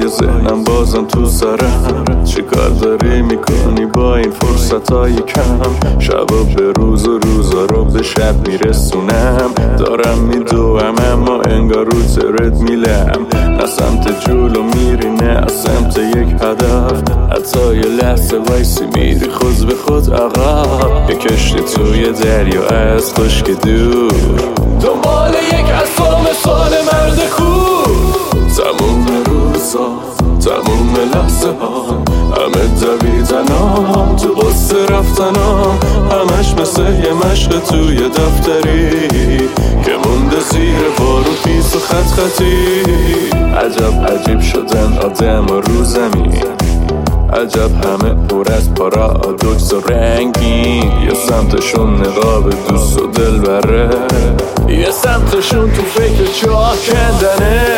های ذهنم بازم تو سرم. چی کار داری میکنی با این فرصت های کم؟ شبا به روز و روزا رو به شب میرسونم. دارم میدوم اما انگار رو ترد میلم. نه سمت جلو میری نه از سمت یک هدف. حتی یه لحظه وایسی میری خود به خود عقب. یه کشتی توی دریا از خشک دور، دنبال یک اسام سال مرد کور. تموم روزا تموم لحظه ها همه دویدن ها تو قصه رفتن ها. همش مثل یه مشق توی دفتری که مونده زیر بارو پیس و خط خطی. عجب عجیب شدن آدم و رو زمین. عجب همه پر از پارادوکس و رنگین. یه سمتشون نقاب دوست و دل بره، یه سمتشون تو فکر چاه کندنه.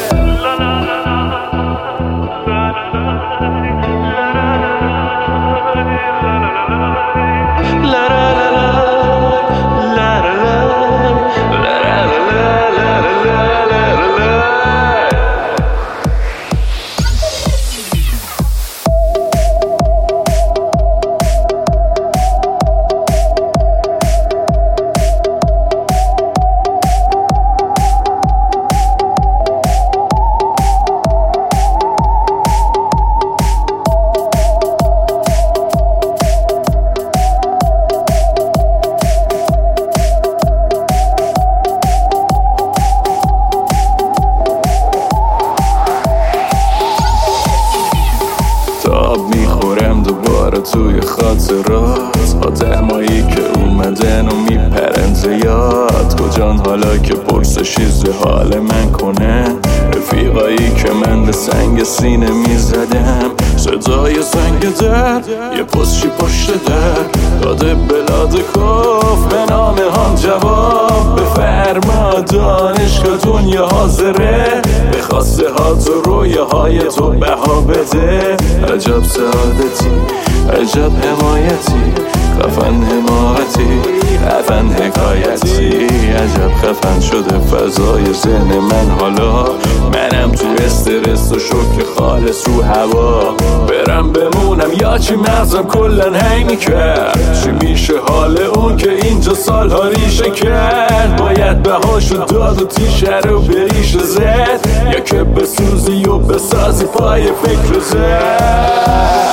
آب میخورم دوباره توی خاطرات. آدمایی که اومدن و میپرن زیاد. کجان حالا که پرسشی حال من کنه؟ رفیقایی که من به سنگ سینه میزدم. صدای سنگ در یه پستچی پشت در داده بلاد کف به نام هم جواب. بفرما دانشگاه دنیا حاضره به خواسته ها تو رویه های تو بها بده. عجب سعادتی عجب حمایتی، خفن حماقتی خفن حکایتی. عجب خفن شده فضای ذهن من حالا. منم تو استرس و شوک خالص رو هوا. برم بمونم یا چی مغزم کلن هنگ میکرد؟ چی میشه حال اون که اینجا سالها ریشه کرد؟ باید بهاشو داد و تیشه رو به ریشه زد، یا که بسوزی و بسازی پای فکر زد.